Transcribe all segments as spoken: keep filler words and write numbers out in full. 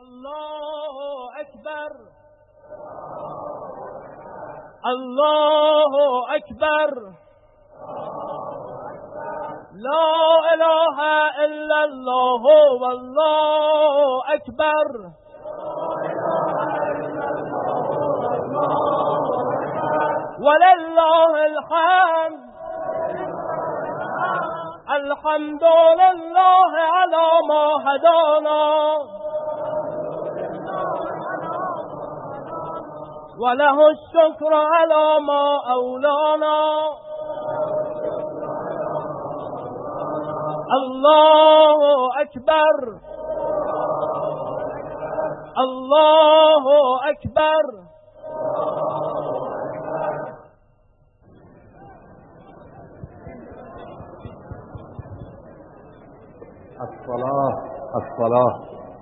الله أكبر الله أكبر لا إله إلا الله والله أكبر ولله الحمد الحمد لله على ما هدانا وله الشكر على ما أولانا الله أكبر الله أكبر الصلاة الصلاة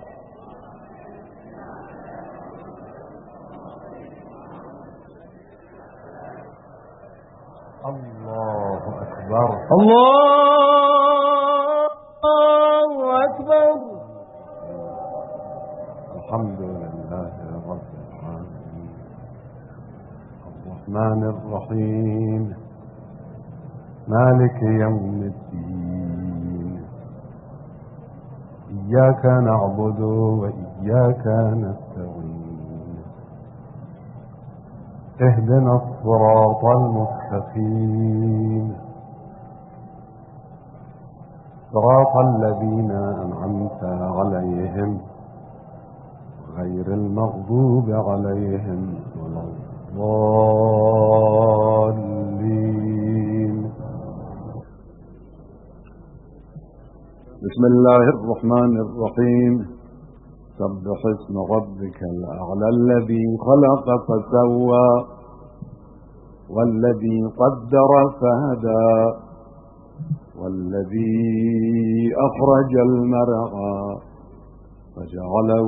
الله أكبر الله أكبر الحمد لله رب العالمين الرحمن الرحيم مالك يوم الدين إياك نعبد وإياك نستعين اهدنا الصراط المستقيم صراط الذين أنعمت عليهم غير المغضوب عليهم ولا الضالين. بسم الله الرحمن الرحيم. سبح اسم ربك الأعلى الذي خلق فسوى والذي قدر فهدى والذي أخرج المرعى فجعله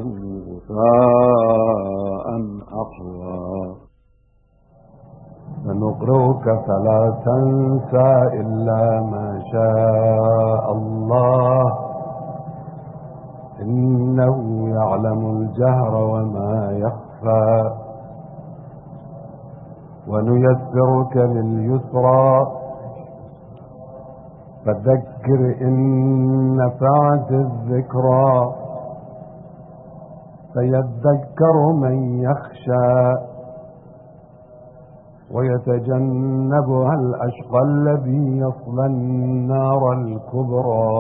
غثاء أحوى سنقرئك فلا تنسى إلا ما شاء الله إنه يعلم الجهر وما يخفى ونيسرك لليسرى فذكر إن نفعت الذكرى سيذكر من يخشى ويتجنبها الأشقى الذي يصلى النار الكبرى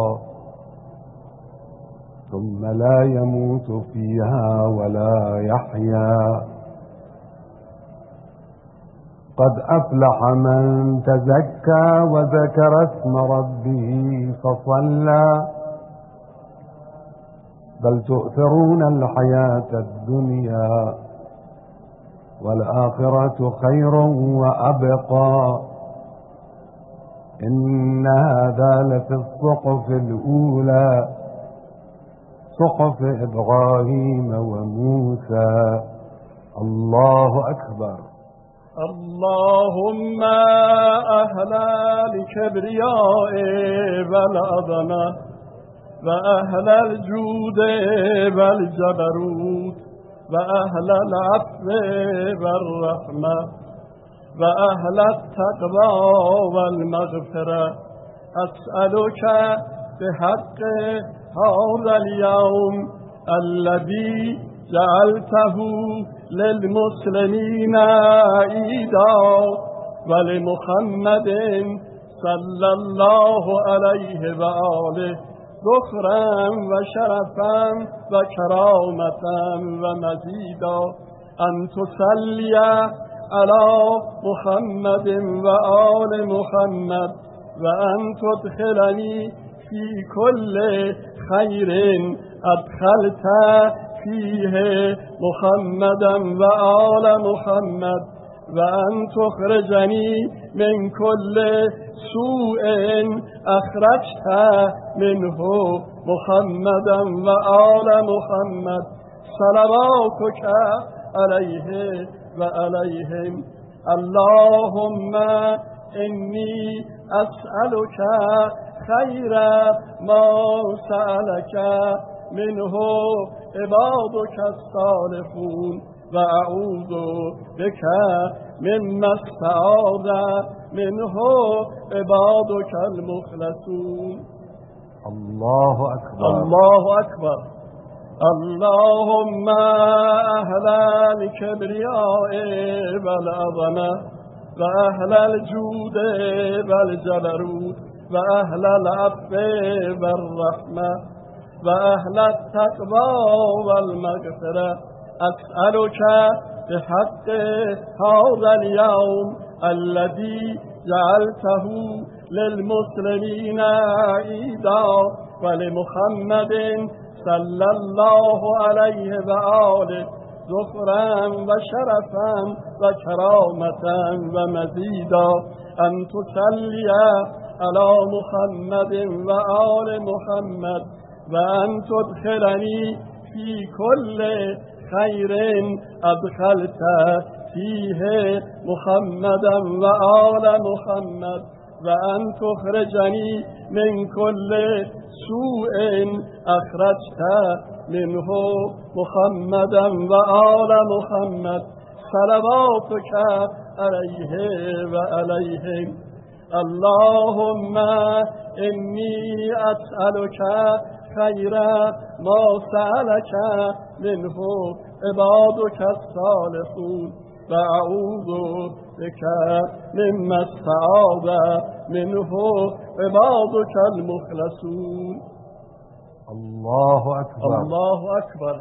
ثم لا يموت فيها ولا يحيا قد أفلح من تزكى وذكر اسم ربه فصلى بل تؤثرون الحياة الدنيا والآخرة خير وأبقى إن هذا لفي الصحف الأولى صحف إبراهيم وموسى. الله أكبر. اللهم أهل الكبرياء والعظمة وأهل الجود والجبروت وأهل العفو والرحمة وأهل التقوى والمغفرة أسألك بحق هذا اليوم الذي جعلته للمسلمين عيدا ولمحمد صلى الله عليه وآله ذخرا وشرفا وكرامة ومزيدا أن تصلي على محمد وآل محمد وأن تدخلني في كل خير أدخلت فيه محمدا وآل محمد وأن تخرجني من كل سوء أخرجت منه محمدا وآل محمد صلواتك عليه وعليهم. اللهم إني أسألك خير ما سألك منه عبادك الصالحون وأعوذ بك مما استعاذ منه عبادك المخلصون. الله أكبر. الله أكبر. اللهم أهل الكبرياء والعظمة وأهل الجود والجبروت وأهل العفو والرحمة وأهل التقوى والمغفرة، أسألك بحق هذا اليوم الذي جعلته للمسلمين عيدا ولمحمد صلى الله عليه وآله ذكرا وشرفا وكرامة ومزيدا، أن تصلي على محمد وآل محمد، وأن تدخلني في كل خير أدخلت فيه محمدا وآل محمد، وأن تخرجني من كل سوء أخرجت منه محمدا وآل محمد، صلواتك عليه وعليهم. اللهم إني أسألك خير ما سألك منه عبادك الصالحون، وأعوذ بك مما استعاذ منه عبادك المخلصون. الله أكبر. الله أكبر.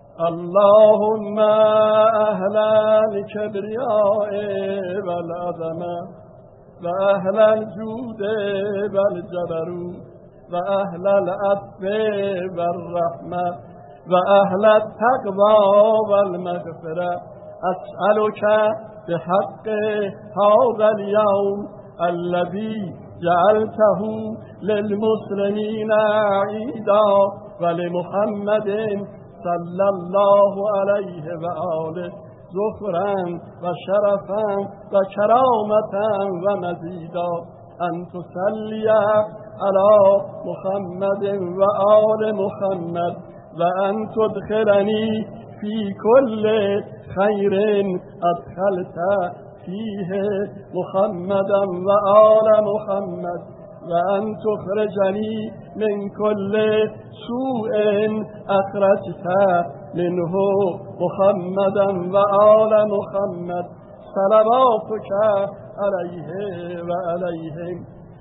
اللهم أهل الكبرياء والعظمة وأهل الجود والجبروت وأهل العفو والرحمة وأهل التقوى والمغفرة، أسألك بحق هذا اليوم الذي جعلته للمسلمين عيدا ولمحمد صلى الله عليه وآله ذكرا وشرفا وكرامة ومزيدا، أن تصلي على محمد وآل محمد، وأن تدخلني في كل خير أدخلت فيه محمدا وآل محمد، وأن تخرجني من كل سوء أخرجت منه محمدا وآل محمد، صلواتك عليه وعليهم.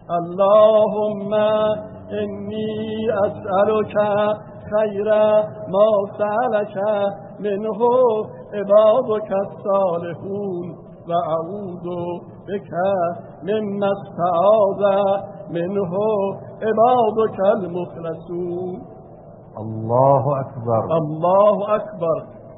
اللهم إني أسألك خير ما سألك منه عبادك الصالحون، وأعوذ بك مما استعاذ منه عبادك المخلصون. الله أكبر. الله أكبر.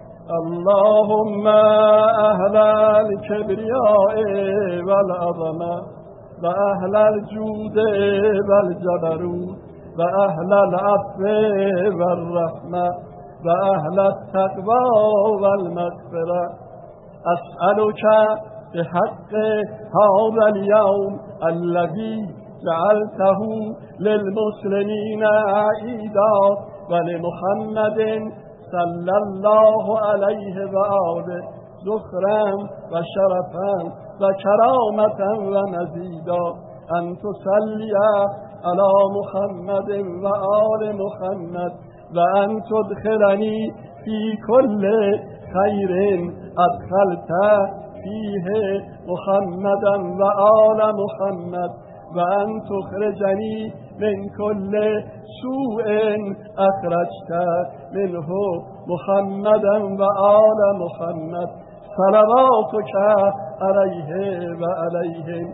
اللهم أهل الكبرياء والعظمة وأهل الجود والجبروت وأهل العفو والرحمة وأهل التقوى والمغفرة، أسألك بحق هذا اليوم الذي جعلته للمسلمين عيدا ولمحمد صلى الله عليه وآله ذكرا وشرفا وكرامة ومزيدا، أن تصلي على محمد وآل محمد، وأن تدخلني في كل خير أدخلت فيه محمدا وآل محمد، وأن تخرجني من كل سوء أخرجت منه محمدا وآل محمد، صلواتك عليه وعليهم.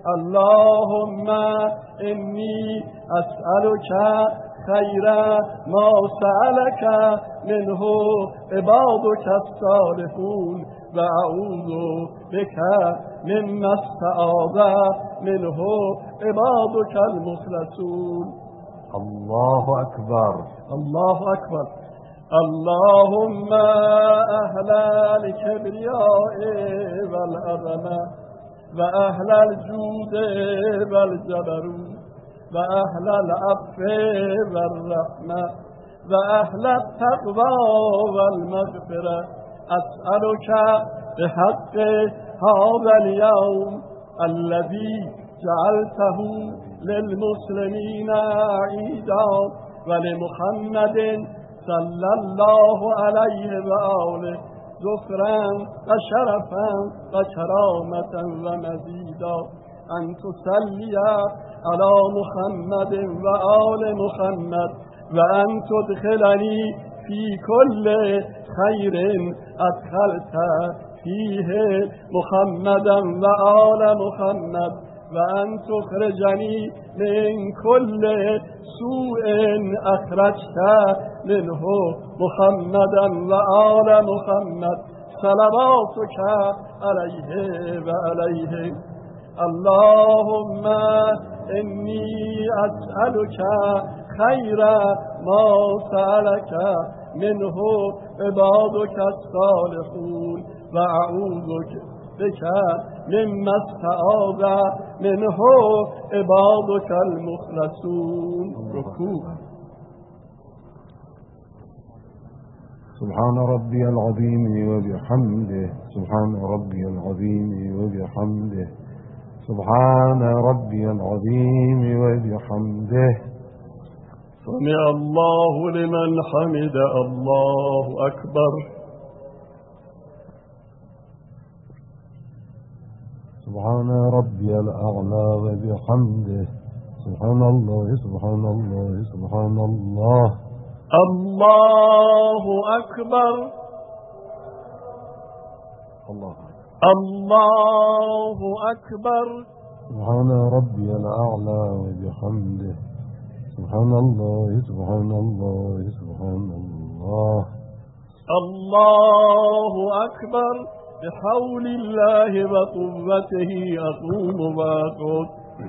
اللهم إني أسألك خير ما سألك منه عبادك الصالحون، وأعوذ بك مما استعاذ منه عبادك المخلصون. الله أكبر. الله أكبر. اللهم أهل الكبرياء والعظمة وأهل الجود والجبروت وأهل العفو والرحمة وأهل التقوى والمغفرة أسألك بحق هذا اليوم الذي جعلته للمسلمين عيدا ولمحمد صلى الله عليه وآله ذكرا وشرفا وكرامة ومزيدا أن تصلي على محمد وآل محمد وأن تدخلني في كل خير أدخلت فيه محمدا وآل محمد وأن تخرجني من كل سوء أخرجت منه محمدا وآل محمد صلواتك عليه وعليه. اللهم إني أسألك خير ما سألك منه عبادك الصالحون وأعوذ بك مما استعاذ منه عبادك المخلصون. ركوع. سبحان ربي العظيم وبحمده سبحان ربي العظيم وبحمده سبحان ربي العظيم وبحمده. سمع الله لمن حمد. الله أكبر. سبحان ربي الأعلى وبحمده سبحان الله سبحان الله سبحان الله. الله أكبر. الله الله أكبر. سبحان ربي الأعلى وبحمده سبحان الله سبحان الله سبحان الله. الله أكبر. بحول الله وقوته أقوم وأقعد.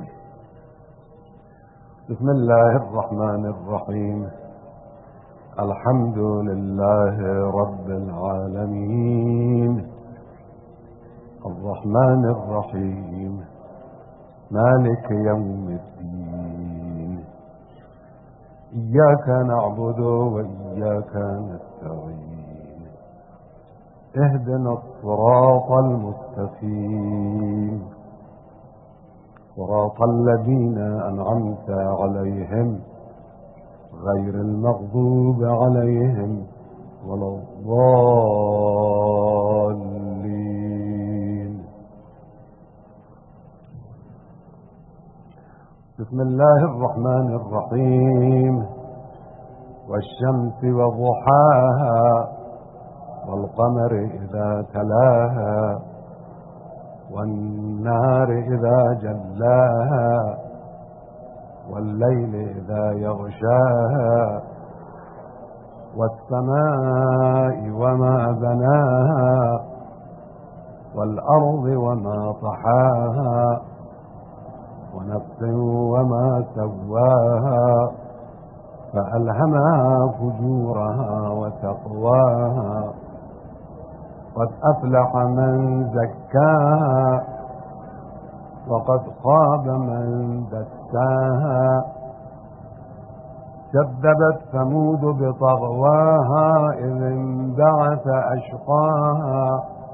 بسم الله الرحمن الرحيم. الحمد لله رب العالمين الرحمن الرحيم مالك يوم الدين إياك نعبد وإياك نستعين اهدنا الصراط المستقيم صراط الذين أنعمت عليهم غير المغضوب عليهم ولا الضالين. بسم الله الرحمن الرحيم. والشمس وضحاها والقمر إذا تلاها والنهار إذا جلاها والليل إذا يغشاها والسماء وما بناها والأرض وما طحاها ونفس وما سواها فألهمها فجورها وتقواها قد أفلح من زكاها وقد خاب من دساها كذبت ثمود بطغواها إذ انبعث أشقاها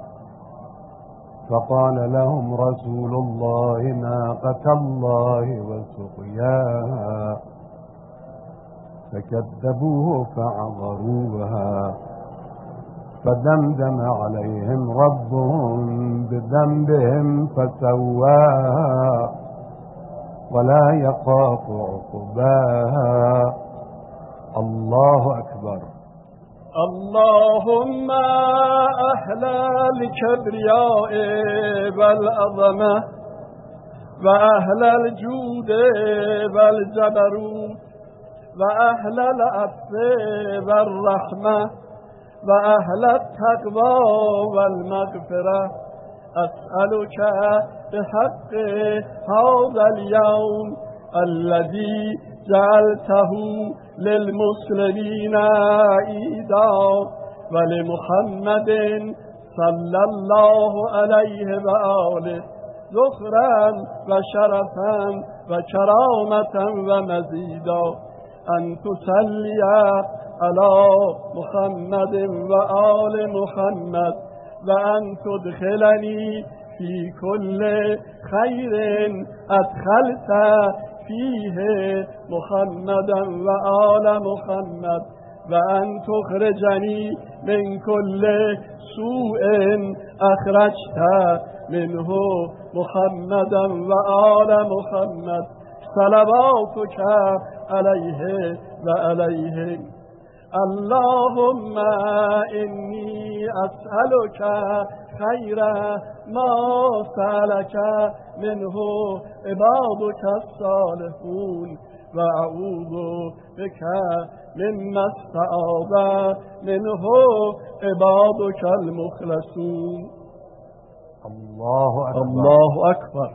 فقال لهم رسول الله ناقة الله وسقياها فكذبوه فعقروها فدمدم عليهم ربهم بذنبهم فسواها ولا يخاف عقباها. الله أكبر. اللهم أهل الكبرياء والعظمة وأهل الجود والجبروت وأهل العفو والرحمة وأهل التقوى والمغفرة أسألك بحق هذا اليوم الذي جعلته للمسلمين عيدا ولمحمد صلى الله عليه وآله ذكرا وشرفا وكرامة ومزيدا أن تصلي على محمد وآل محمد وأن تدخلني في كل خير أدخلت فيه محمدا وآل محمد وأن تخرجني من كل سوء أخرجت منه محمدا وآل محمد صلواتك عليه وعليهم. اللهم إني أسألك خير ما سألك منه عبادك الصالحون وأعوذ بك مما استعاذ منه عبادك المخلصون. الله أكبر. الله أكبر.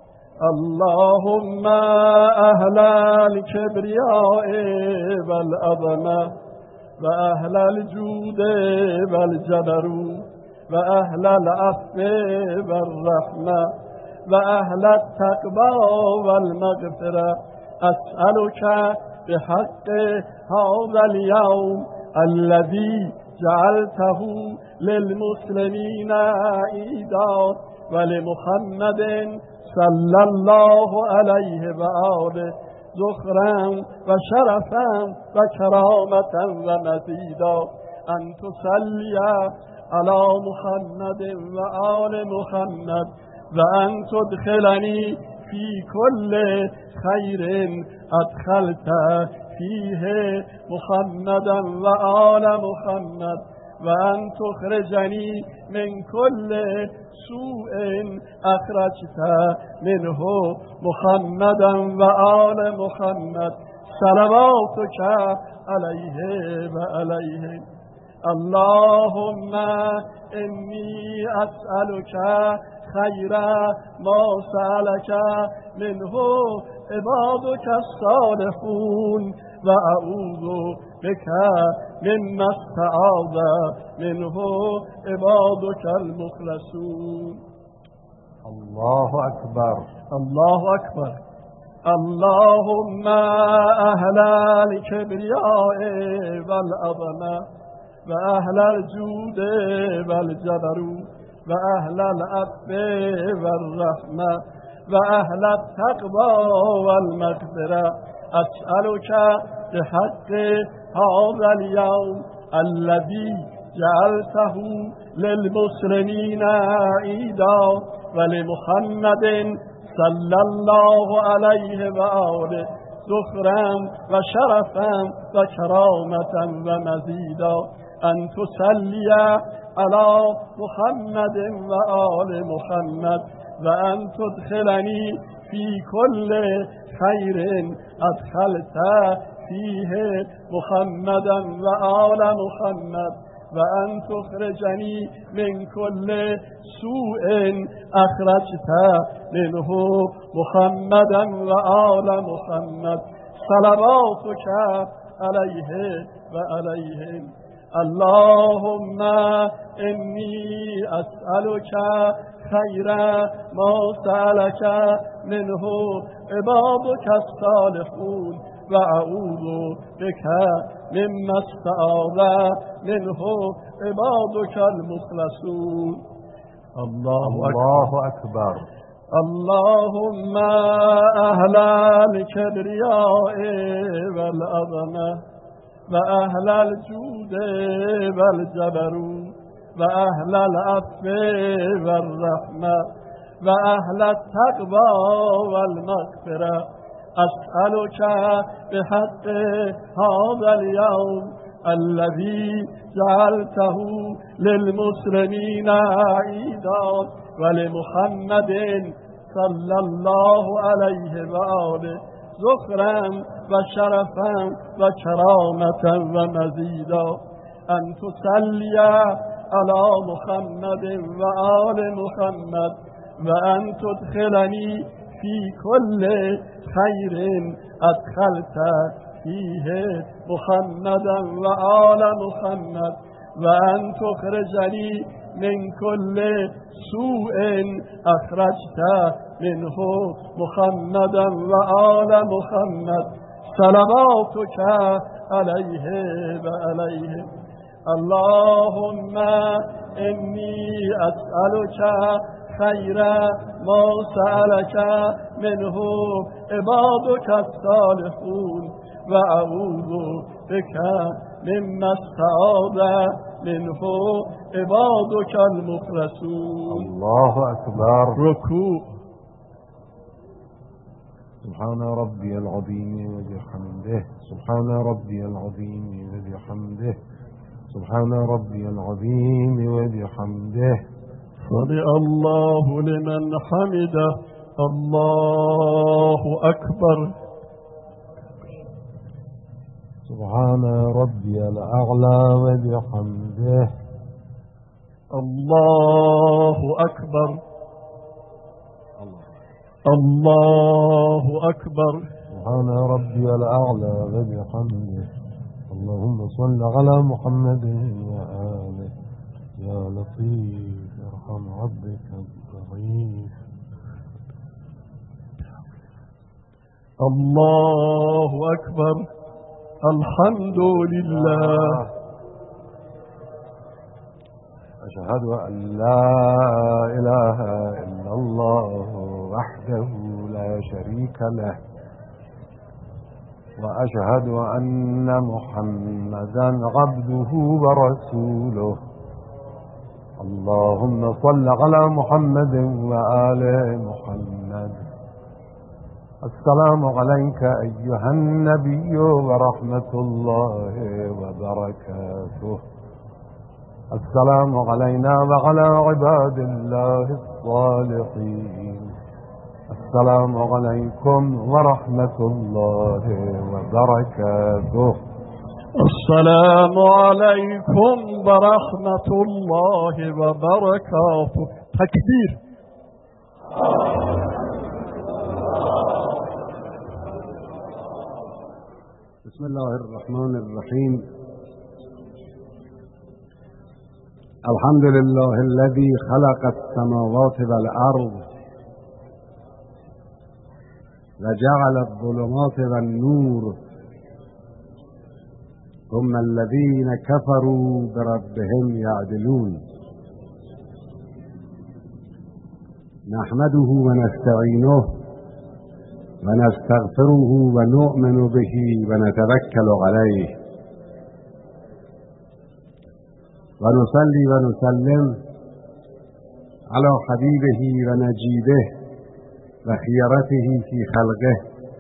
اللهم أهل الكبرياء والعظمة وأهل الجود والجبروت وأهل العفو والرحمة وأهل التقوى والمغفرة أسألك بحق هذا اليوم الذي جعلته للمسلمين عيدا ولمحمد صلى الله عليه وآله ذخرا وشرفا وكرامة ومزيدا أن تصلي على محمد وآل محمد وأن تدخلني في كل خير أدخلت فيه محمدا وآل محمد وأن تخرجني من كل سوء أخرجت منه محمدا وآل محمد صلواتك عليه وعليهم. اللهم إني أسألك خير ما سألك منه عبادك الصالحون وأعوذ بك مما استعاذ منه عبادك المخلصون. الله أكبر. الله أكبر. اللهم أهل الكبرياء والعظمة وأهل الجود والجبروت وأهل العفو والرحمة وأهل التقوى والمغفرة أسألك بحق هذا اليوم الذي جعلته للمسلمين عيدا ولمحمد صلى الله عليه وآله ذخرا وشرفا وكرامة ومزيدا أن تصلي على محمد وآل محمد وأن تدخلني في كل خير أدخلت فيه محمدا وآل محمد وأن تخرجني من كل سوء أخرجت منه محمدا وآل محمد صلواتك عليه وعليهم. اللهم إني أسألك خير ما سألك منه عبادك الصالحون وأعوذ بك مما استعاذ منه عبادك المخلصون. الله, الله أكبر. اللهم أهل الكبرياء والعظمة وأهل الجود والجبروت وأهل العفو والرحمة وأهل التقوى والمغفرة أسألك بحق هذا اليوم الذي جعلته للمسلمين عيدا ولمحمد صلى الله عليه وآله ذخرا وشرفا وكرامة ومزيدا أن تصلي على محمد وآل محمد وأن تدخلني في كل خير أدخلت فيه محمدا وآل محمد وأن تخرجني من كل سوء أخرجت منه محمدا وآل محمد صلواتك عليه وعليه. اللهم إني أسألك خير ما سألك منه عبادك الصالحون وأعوذ بك مما استعاذ منه عبادك المخلصون. الله أكبر. ركوع. سبحان ربي العظيم وبحمده، سبحان ربي العظيم وبحمده، سبحان ربي العظيم وبحمده. سمع الله لمن حمده. الله أكبر. سبحان ربي الأعلى وبحمده. الله أكبر. الله أكبر. سبحان ربي الأعلى وبحمده. اللهم صل على محمد وآله. يا لطيف ارحم عبدك الضعيف. الله أكبر. الحمد لله. أشهد أن لا إله إلا الله وحده لا شريك له، وأشهد أن محمدا عبده ورسوله. اللهم صل على محمد وآل محمد. السلام عليك أيها النبي ورحمة الله وبركاته. السلام علينا وعلى عباد الله الصالحين. السلام عليكم ورحمة الله وبركاته. السلام عليكم ورحمة الله وبركاته. تكبير. بسم الله الرحمن الرحيم. الحمد لله الذي خلق السماوات والأرض وجعل الظلمات والنور، ثم الذين كفروا بربهم يعدلون. نحمده ونستعينه ونستغفره ونؤمن به ونتوكل عليه، ونصلي ونسلم على حبيبه ونجيبه وخيرته في خلقه،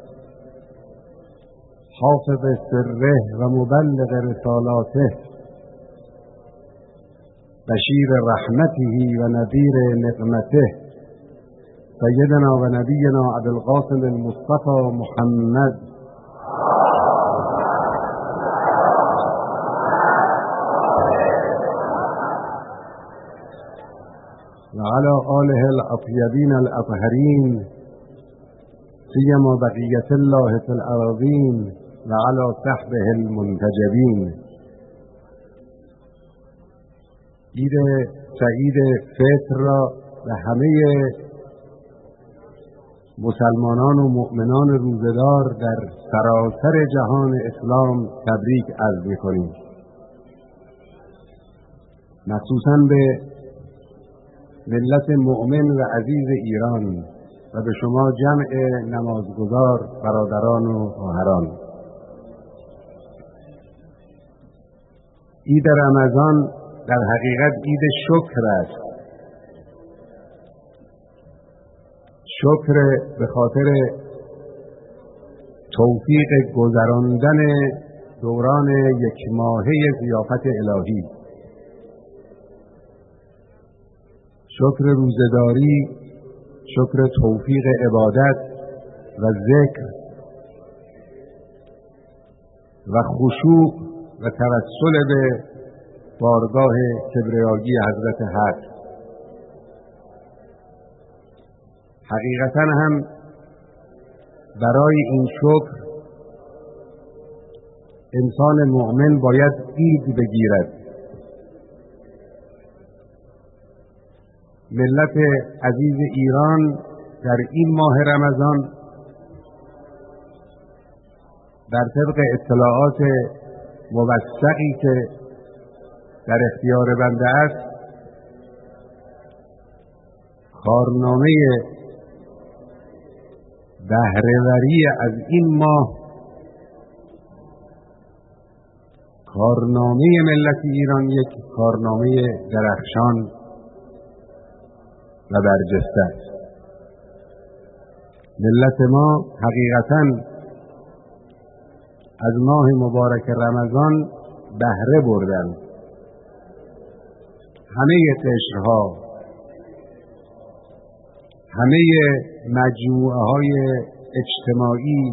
حافظ سره ومبلغ رسالاته، بشير رحمته ونذير نقمته، سيدنا ونبينا أبي القاسم المصطفى محمد وعلى آله الأطيبين الأطهرين، سيما بقية الله في الأراضين، وعلى صحبه المنتجبين. عید سعید فطر را به همه مسلمانان و مؤمنان روزدار در سراسر جهان اسلام تبریک عرض می‌کنیم. مخصوصاً به ملت مؤمن و عزیز ایران و به شما جمع نمازگزار برادران و خواهران. عید رمضان در حقیقت عید شکر است. شکر به خاطر توفیق گذراندن دوران یک ماهه ضیافت الهی، شکر روزداری، شکر توفیق عبادت و ذکر و خشوع و توسل به بارگاه کبریایی حضرت حق. حقیقتا هم برای این شکر انسان مؤمن باید عید بگیرد. ملت عزیز ایران در این ماه رمضان در طبق اطلاعات موثقی که در اختیار بنده است کارنامه بهره‌وری از این ماه، کارنامه ملت ایران یک کارنامه درخشان و برجسته است. ملت ما حقیقتاً از ماه مبارک رمضان بهره بردند. همه قشرها، همه مجموعه های اجتماعی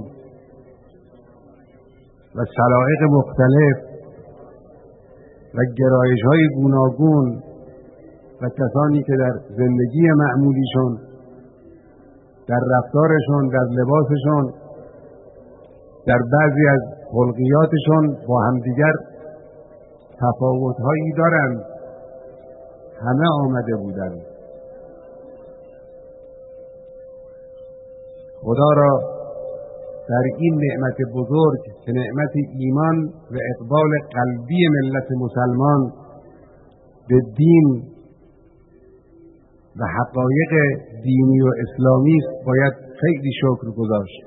و سلایق مختلف و گرایش های گوناگون و کسانی که در زندگی معمولیشون، در رفتارشون، در لباسشون، در بعضی از خلقیاتشون با همدیگر تفاوت‌هایی دارند، همه آمده بودند. خدا را در این نعمت بزرگ که نعمت ایمان و اقبال قلبی ملت مسلمان به دین و حقایق دینی و اسلامی است باید خیلی شکر گذاشت.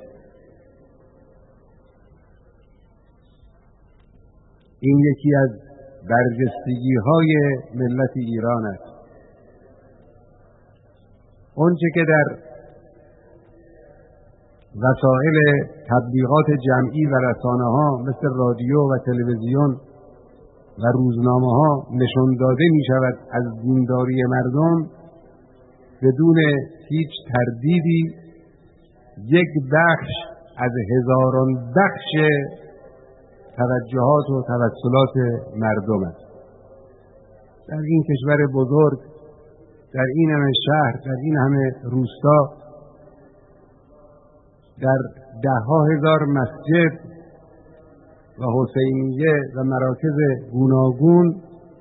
این یکی از برجستگی های ملت ایران است. اونچه که در وسایل تبلیغات جمعی و رسانه ها مثل رادیو و تلویزیون و روزنامه ها نشان داده می شود از دینداری مردم، بدون هیچ تردیدی یک بخش از هزاران بخش توجهات و توسلات مردم است. در این کشور بزرگ، در این همه شهر، در این همه روستا، در ده ها هزار مسجد و حسینیه و مراکز گوناگون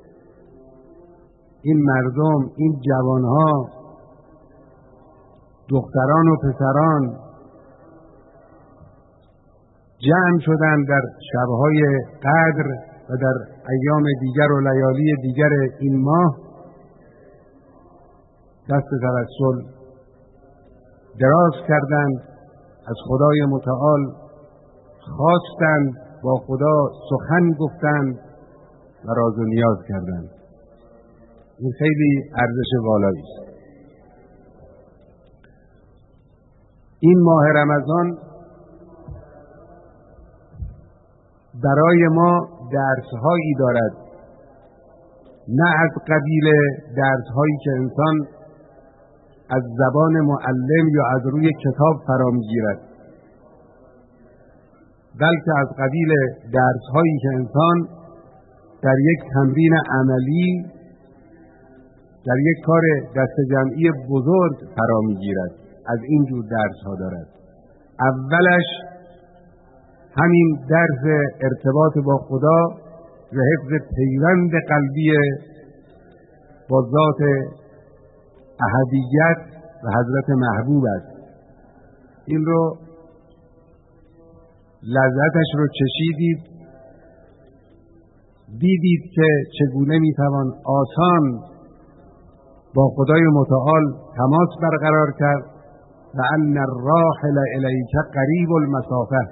این مردم، این جوانها، دختران و پسران جمع شدن در شبهای قدر و در ایام دیگر و لیالی دیگر این ماه، دست توسل دراز کردند، از خدای متعال خواستند، با خدا سخن گفتند و راز و نیاز کردند. این خیلی ارزش والایی است. این ماه رمضان برای ما درس‌هایی دارد، نه از قبیل درس‌هایی که انسان از زبان معلم یا از روی کتاب فرا می‌گیرد، بلکه از قبیل درس‌هایی که انسان در یک تمرین عملی، در یک کار دست جمعی بزرگ فرا می‌گیرد. از این جور درس‌ها دارد. اولش همین درس ارتباط با خدا و حفظ پیوند قلبی با ذات احدیت و حضرت محبوب است. این رو لذتش رو چشیدید، دیدید که چگونه میتوان آسان با خدای متعال تماس برقرار کرد و ان الراحل الیک قریب المسافه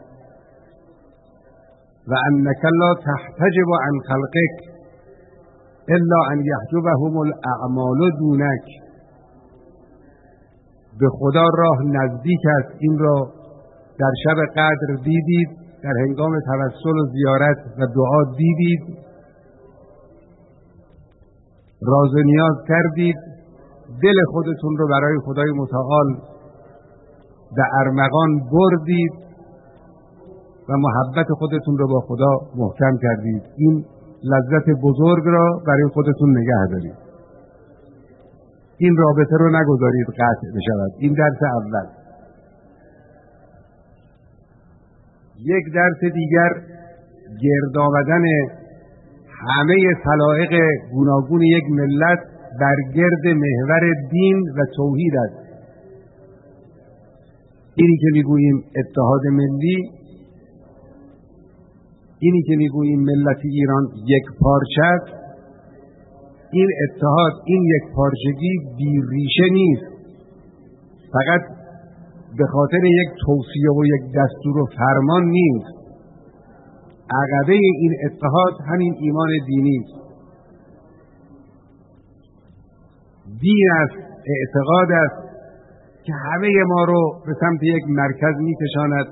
و انک لا تحتجب عن خلقک الا ان یحجبهم الاعمال دونک. به خدا راه نزدیک است. این را در شب قدر دیدید، در هنگام توسل و زیارت و دعا دیدید، راز و نیاز کردید، دل خودتون رو برای خدای متعال به ارمغان بردید و محبت خودتون رو با خدا محکم کردید. این لذت بزرگ را برای خودتون نگه دارید. این رابطه رو نگذارید قطع بشود. این درس اول. یک درس دیگر گرد آمدن همه سلایق گوناگون یک ملت بر گرد محور دین و توحید است. اینی که میگوییم اتحاد ملی، اینی که میگوییم ملت ایران یک پارچه است، این اتحاد، این یک پارچگی بی ریشه نیست، فقط به خاطر یک توصیه و یک دستور و فرمان نیست. عقبه این اتحاد همین ایمان دینی است. دین است، اعتقاد است که همه ما رو به سمت یک مرکز می‌کشاند.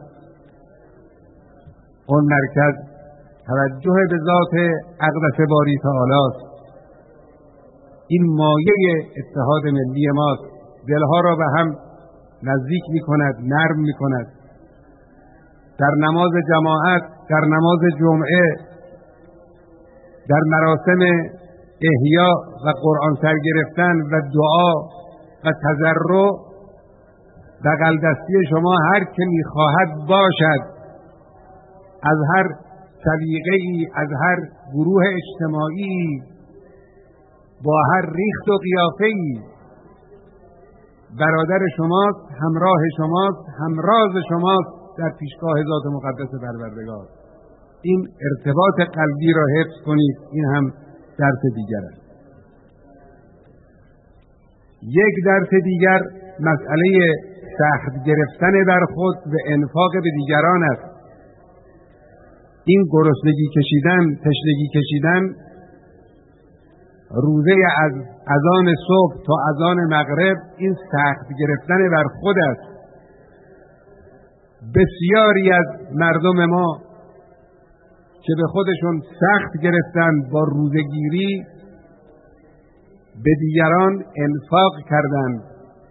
اون مرکز توجه به ذات اقدس باری تعالی است. این مایه اتحاد ملی ماست، دلها را به هم نزدیک می‌کند، نرم می‌کند. در نماز جماعت، در نماز جمعه، در مراسم احیا و قرآن سر گرفتن و دعا و تضرع، بغل دستی شما هر که می‌خواهد باشد، از هر سلیقه‌ای، از هر گروه اجتماعی، با هر ریخت و قیافه‌ای، برادر شماست، همراه شماست، همراز شماست در پیشگاه ذات مقدس پروردگار. این ارتباط قلبی را حفظ کنید. این هم درس دیگر است. یک درس دیگر مسئله سخت گرفتن در خود و انفاق به دیگران است. این گرسنگی کشیدن، تشنگی کشیدن، روزه از اذان صبح تا اذان مغرب، این سخت گرفتن بر خود است. بسیاری از مردم ما که به خودشون سخت گرفتن با روزگیری، به دیگران انفاق کردند.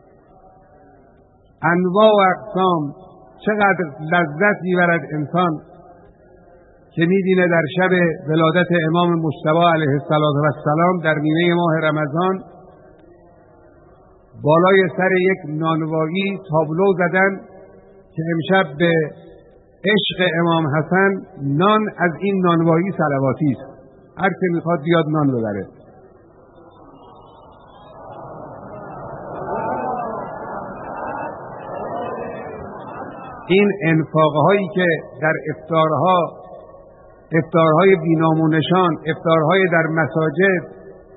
انواع و اقسام. چقدر لذت میبرد انسان که می‌بینه در شب ولادت امام مجتبی علیه السلام در نیمه ماه رمضان بالای سر یک نانوایی تابلو زدن که امشب به عشق امام حسن نان از این نانوایی صلواتی است. هر که میخواد بیاد نان ببره. این انفاقهایی که در افطارها، افطارهای بینام و نشان، افطارهای در مساجد،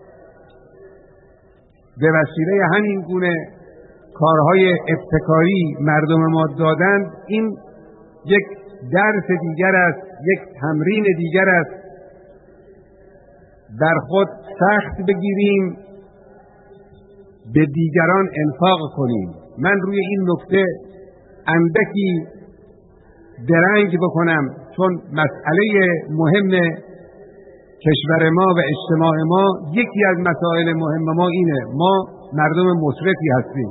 به وسیله همین گونه کارهای ابتکاری مردم ما دادند، این یک درس دیگر است، یک تمرین دیگر است. در خود سخت بگیریم، به دیگران انفاق کنیم. من روی این نکته اندکی درنگ بکنم، چون مسئله مهم کشور ما و اجتماع ما، یکی از مسائل مهم ما اینه: ما مردم مصرفی هستیم.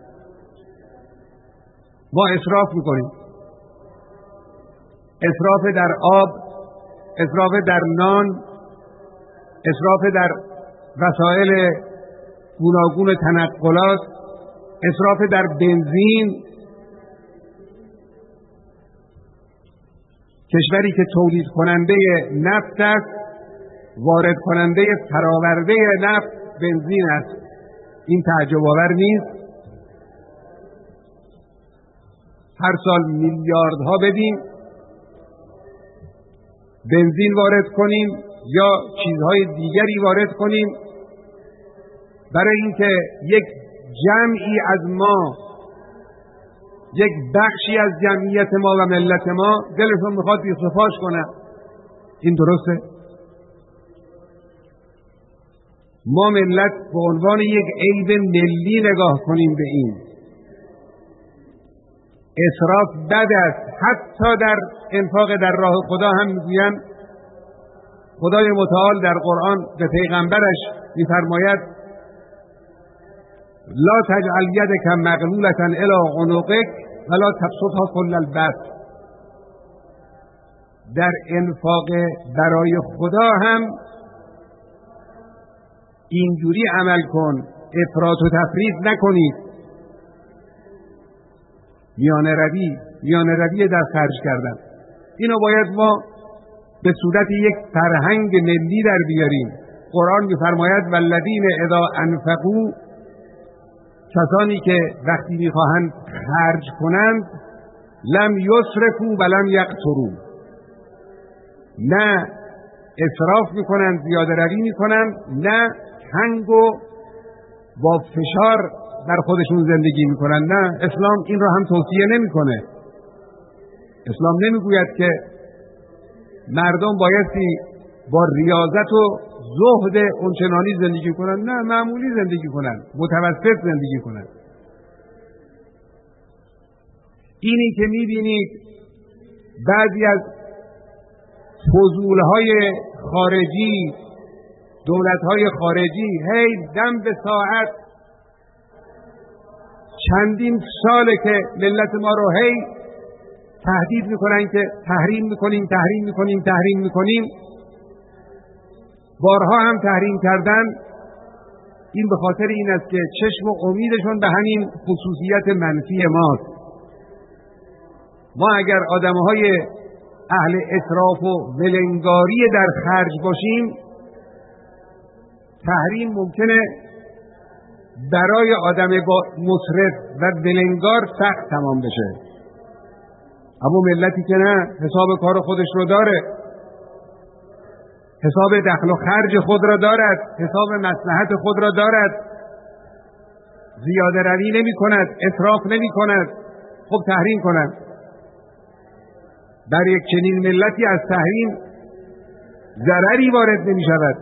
ما اسراف میکنیم. اسراف در آب، اسراف در نان، اسراف در وسایل گوناگون تنقلات، اسراف در بنزین. کشوری که تولید کننده نفت است، وارد کننده فراورده نفت بنزین است. این تعجب آور نیست. هر سال میلیاردها بدیم، بنزین وارد کنیم یا چیزهای دیگری وارد کنیم، برای اینکه یک جمعی از ما، یک بخشی از جمعیت ما و ملت ما دلشون میخواد بی‌صفاش کنه. این درسته؟ ما ملت به عنوان یک عیب ملی نگاه کنیم به این. اسراف بد است. حتی در انفاق در راه خدا هم میگویند، خدای متعال در قرآن به پیغمبرش میفرماید: لا تجعل یدک مغلولة الی عنقک ولا تبسطها کل البسط. در انفاق برای خدا هم اینجوری عمل کن، افراط و تفریط نکنید. میانه روی، میانه روی در خرج کردن. اینو باید ما به صورت یک فرهنگ ملی در بیاریم. قرآن می‌فرماید والذین اذا انفقوا، کسانی که وقتی می‌خواهند خرج کنند، لم یسرفوا و لم یقتروا، نه اسراف میکنن، زیاده روی میکنن، نه تنگ و با فشار در خودشون زندگی میکنن. نه، اسلام این رو هم توصیه نمیکنه. اسلام نمیگوید که مردم بایستی با ریاضت و زهد اونچنانی زندگی کنن. نه، معمولی زندگی کنن، متوسط زندگی کنن. اینی که میبینید بعضی از فضولهای خارجی، دولتهای خارجی هی دم به ساعت چندین ساله که ملت ما رو هی تهدید میکنن که تحریم میکنیم تحریم میکنیم تحریم میکنیم، بارها هم تحریم کردن. این به خاطر این است که چشم و امیدشون به همین خصوصیت منفی ماست. ما اگر آدمهای اهل اسراف و ولنگاری در خرج باشیم، تحریم ممکنه برای آدم با مصرف و ولنگار سخت تمام بشه. اما ملتی که نه، حساب کار خودش رو داره، حساب دخل و خرج خود را دارد، حساب مصلحت خود را دارد، زیاده روی نمی کند، اسراف نمی کند، خب تحریم کند. در یک چنین ملتی از تحریم ضرری وارد نمی شود.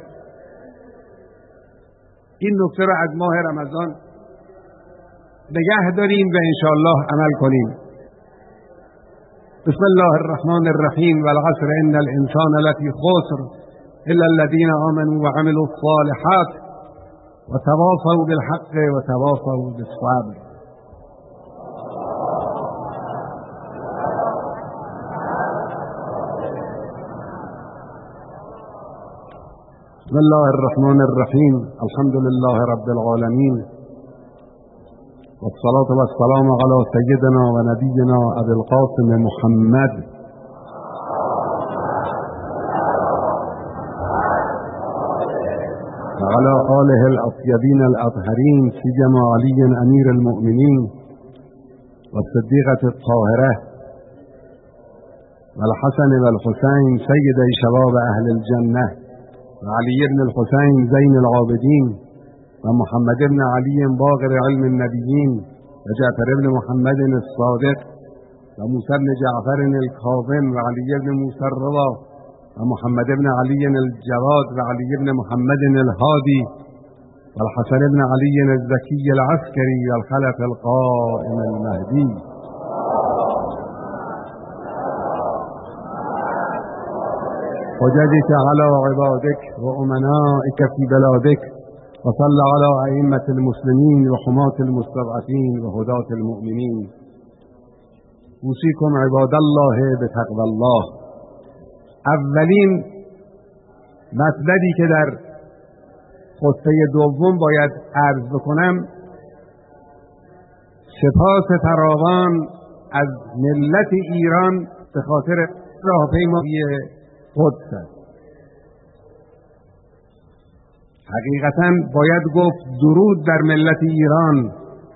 این نکته را از ماه رمضان نگه داریم و انشاءالله عمل کنیم. بسم الله الرحمن الرحیم. والعصر ان الانسان لفی خسر الا الذين آمنوا وعملوا الصالحات وتواصوا بالحق وتواصوا بالصبر. بسم الله الرحمن الرحیم. الحمد لله رب العالمین والصلاة والسلام على سيدنا ونبينا ابي القاسم محمد وعلى آله الأطيبين الأطهرين سيما علي أمير المؤمنين والصديقة الطاهرة والحسن والحسين سيدي شباب أهل الجنة وعلي بن الحسين زين العابدين ومحمد بن علي باقر علم النبيين وجعفر بن محمد الصادق وموسى بن جعفر الكاظم وعلي بن موسى الرضا ومحمد بن علي الجواد وعلي بن محمد الهادي والحسن بن علي الزكي العسكري والخلف القائم المهدي. وجدك على عبادك وأمنائك في بلادك وصل على أئمة المسلمين وحماة المستضعفين وهداة المؤمنين. أوصيكم عباد الله بتقوى الله. اولین مطلبی که در خطبه دوم باید عرض بکنم سپاس فراوان از ملت ایران به خاطر راهپیمایی قدس است. حقیقتا باید گفت درود بر ملت ایران.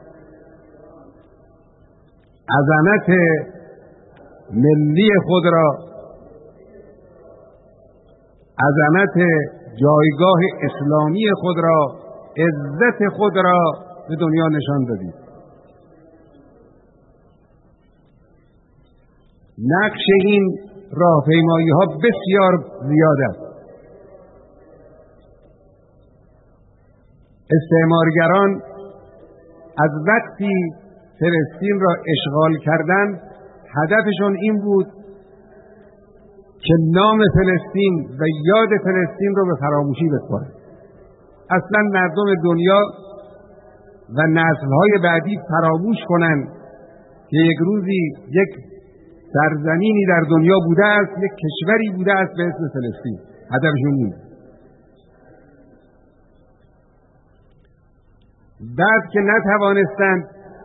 عظمت ملی خود را، عظمت جایگاه اسلامی خود را، عزت خود را به دنیا نشان دادید. نقش این راهپیمایی ها بسیار زیاد است. استعمارگران از وقتی فلسطین را اشغال کردند هدفشون این بود که نام فلسطین و یاد فلسطین رو به فراموشی بسپارند. اصلا مردم دنیا و نسل‌های بعدی فراموش کنند که یک روزی یک سرزمینی در دنیا بوده است، یک کشوری بوده است به اسم فلسطین. هدفشون این. بعد که نتوانستند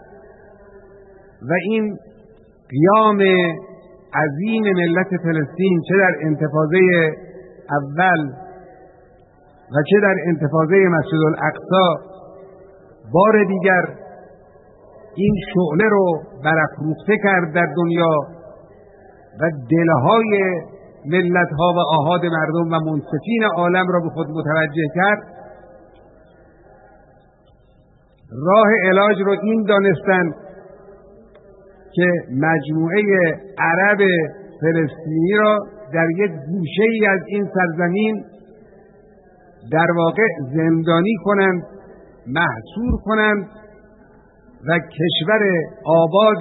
و این قیام عظیم ملت فلسطین چه در انتفاضه اول و چه در انتفاضه مسجد الاقصی بار دیگر این شعله رو برافروخته کرد در دنیا و دلهای ملت‌ها و آحاد مردم و منصفین عالم را به خود متوجه کرد، راه علاج رو این دانستن که مجموعه عرب فلسطینی را در یک گوشه‌ای از این سرزمین در واقع زندانی کنند، محصور کنند و کشور آباد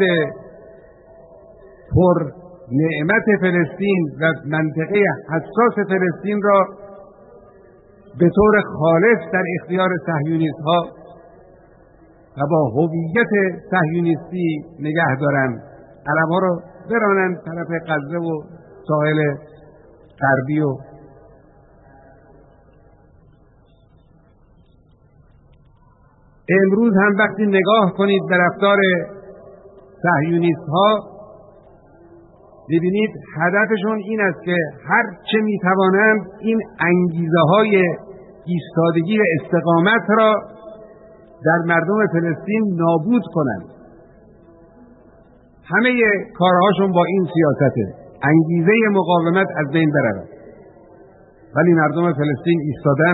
پر نعمت فلسطین و منطقه حساس فلسطین را به طور خالص در اختیار صهیونیست‌ها و با هویت صهیونیستی نگه دارند، علم‌ها را برانند طرف غزه و ساحل غربی. و امروز هم وقتی نگاه کنید به رفتار صهیونیست‌ها، ببینید هدفشون این است که هر چه میتوانند این انگیزه های ایستادگی و استقامت را در مردم فلسطین نابود کنند. همه کارهاشون با این سیاسته، انگیزه مقاومت از بین برود. ولی مردم فلسطین ایستادن،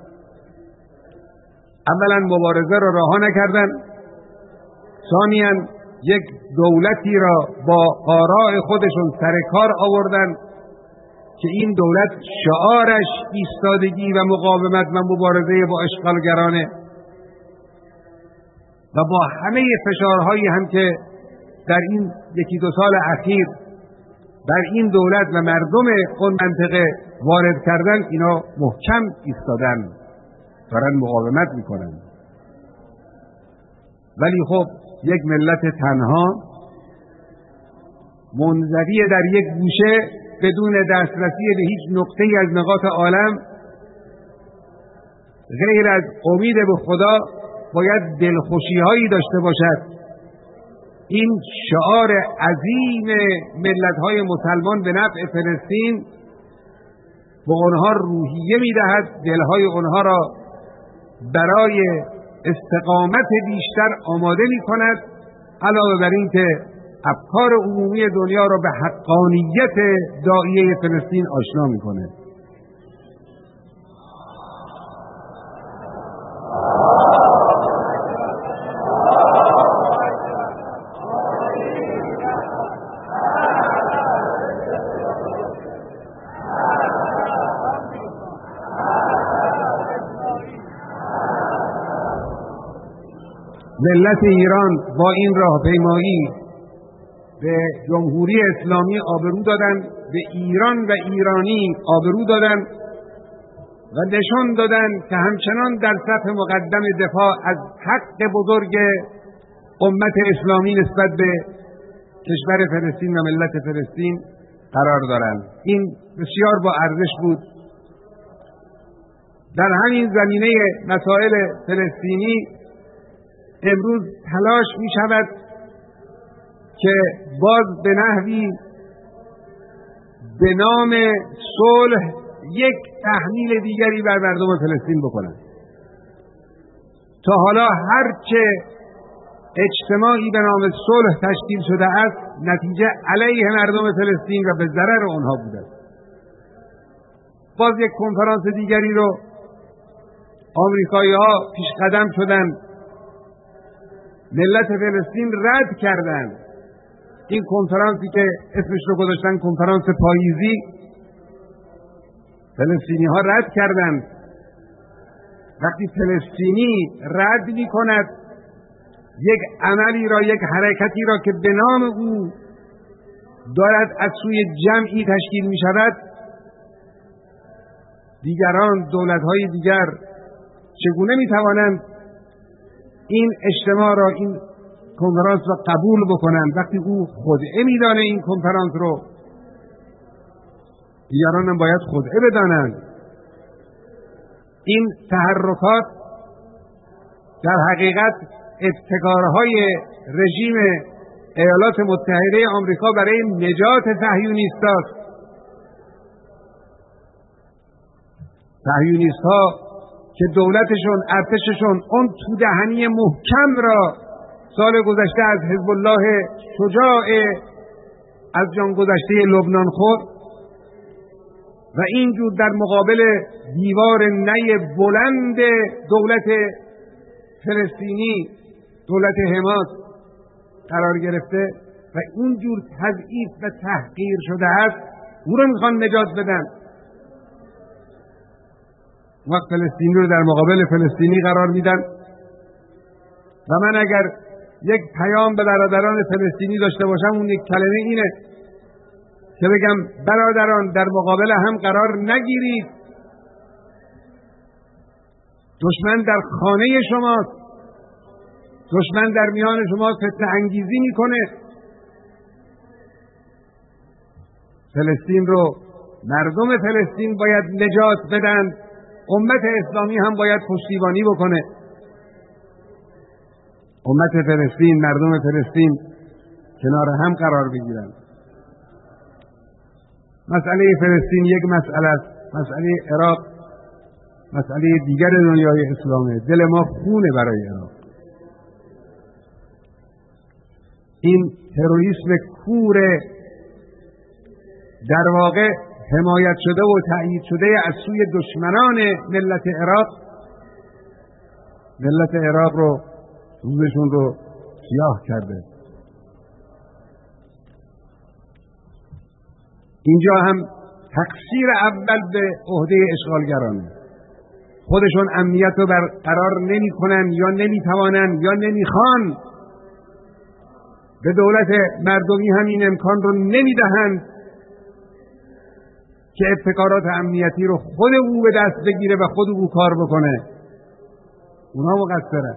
اولا مبارزه را رها نکردن، ثانیاً یک دولتی را با آراء خودشون سر کار آوردن که این دولت شعارش ایستادگی و مقاومت و مبارزه با اشغالگرانه و با همه فشارهایی هم که در این یکی دو سال اخیر بر این دولت و مردم اون منطقه وارد کردن، اینا محکم ایستادن، دارن مقاومت میکنن. ولی خب یک ملت تنها منزوی در یک گوشه بدون دسترسی به هیچ نقطه‌ای از نقاط عالم، غیر از امید به خدا باید دلخوشی‌هایی داشته باشد. این شعار عظیم ملت‌های مسلمان به نفع فلسطین به آنها روحیه می‌دهد، دل‌های آنها را برای استقامت بیشتر آماده می‌کند، علاوه بر این که افکار عمومی دنیا را به حقانیت داعیه فلسطین آشنا می‌کند. ملت ایران با این راهپیمایی به جمهوری اسلامی آبرو دادن، به ایران و ایرانی آبرو دادن و نشان دادن که همچنان در صف مقدم دفاع از حق بزرگ امت اسلامی نسبت به کشور فلسطین و ملت فلسطین قرار دارند. این بسیار با ارزش بود. در همین زمینه مسائل فلسطینی امروز تلاش می شود که باز به نحوی به نام صلح یک تحمیل دیگری بر مردم فلسطین بکنند. تا حالا هرچه اجتماعی به نام صلح تشکیل شده است، نتیجه علیه مردم فلسطین و به ضرر آنها بوده است. باز یک کنفرانس دیگری رو آمریکایی‌ها پیش قدم شدند، ملت فلسطین رد کردند. این کنفرانسی که اسمش رو گذاشتن کنفرانس پاییزی، فلسطینی ها رد کردند. وقتی فلسطینی رد می کند یک عملی را، یک حرکتی را که به نام او دارد از سوی جمعی تشکیل می شود، دیگران، دولت‌های دیگر چگونه می توانند این اجتماع را، این کنفرانس را قبول بکنند وقتی او خدعه میدانه این کنفرانس رو؟ دیگران هم باید خدعه بدانند. این تحرکات در حقیقت ابتکارهای رژیم ایالات متحده آمریکا برای نجات صهیونیست‌هاست. صهیونیست‌ها که دولتشون، ارتششون اون تو دهنی محکم را سال گذشته از حزب الله شجاع از جان گذشته لبنان خورد، و اینجور در مقابل دیوار نی بلند دولت فلسطینی، دولت حماس قرار گرفته و اینجور تضعیف و تحقیر شده است، او رو میخوان نجات بدن. وقت فلسطینی رو در مقابل فلسطینی قرار میدن و من اگر یک پیام به برادران فلسطینی داشته باشم، اون یک کلمه اینه که بگم برادران در مقابل هم قرار نگیرید. دشمن در خانه شماست، دشمن در میان شما فتنه انگیزی میکنه. فلسطین رو مردم فلسطین باید نجات بدن، امت اسلامی هم باید پشتیبانی بکنه. امت فلسطین، مردم فلسطین کنار هم قرار بگیرن. مسئله فلسطین یک مسئله است، مسئله عراق مسئله دیگر دنیای اسلامه. دل ما خونه برای عراق. این تروریسم کور در واقع حمایت شده و تأیید شده از سوی دشمنان ملت عراق، ملت عراق رو روزشون رو سیاه کرده. اینجا هم تقصیر اول به عهده اشغالگرانه. خودشون امنیت رو برقرار نمی کنن یا نمی توانن یا نمی خوان. به دولت مردمی هم این امکان رو نمی دهند که ابتکارات امنیتی رو خود او به دست بگیره و خود او کار بکنه. اونا مقصرن.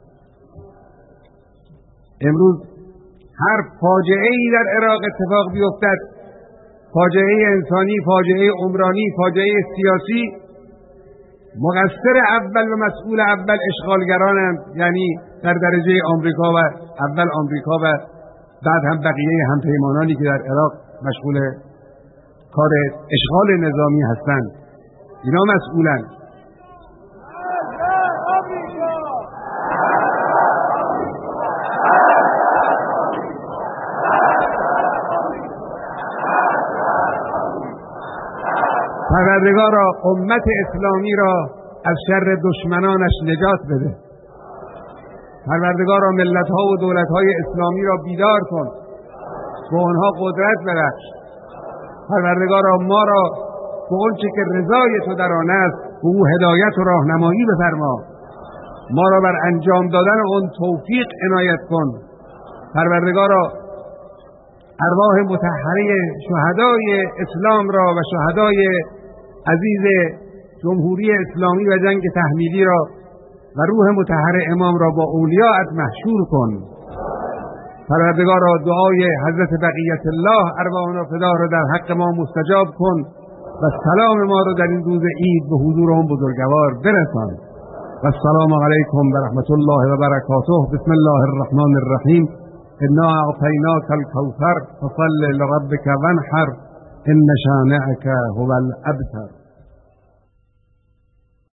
امروز هر فاجعه ای در عراق اتفاق بیفتد، فاجعه انسانی، فاجعه عمرانی، فاجعه سیاسی، مقصر اول و مسئول اول اشغالگرانند، یعنی در درجه آمریکا و اول آمریکا و بعد هم بقیه همپیمانانی که در عراق مشغول کار اشغال نظامی هستند. اینا مسئولند. پروردگارا امت اسلامی را از شر دشمنانش نجات بده. پروردگارا ملت‌ها و دولت‌های اسلامی را بیدار کن، به آنها قدرت ببخش. پروردگارا ما را به آنچه که رضای تو در آن است به او هدایت و راهنمایی بفرما. ما را بر انجام دادن آن توفیق عنایت کن. پروردگارا ارواح مطهره شهدای اسلام را و شهدای عزیز جمهوری اسلامی و جنگ تحمیلی را و روح مطهر امام را با اولیاءت محشور کن. پروردگارا دعای حضرت بقیت الله ارواحنا فدا را در حق ما مستجاب کن و سلام ما را در این روز عید به حضور آن بزرگوار برسان. و السلام علیکم و رحمت الله و برکاته. بسم الله الرحمن الرحیم. انا اعطیناک الکوثر فصل لربک وانحر ان شانئک هو الابتر.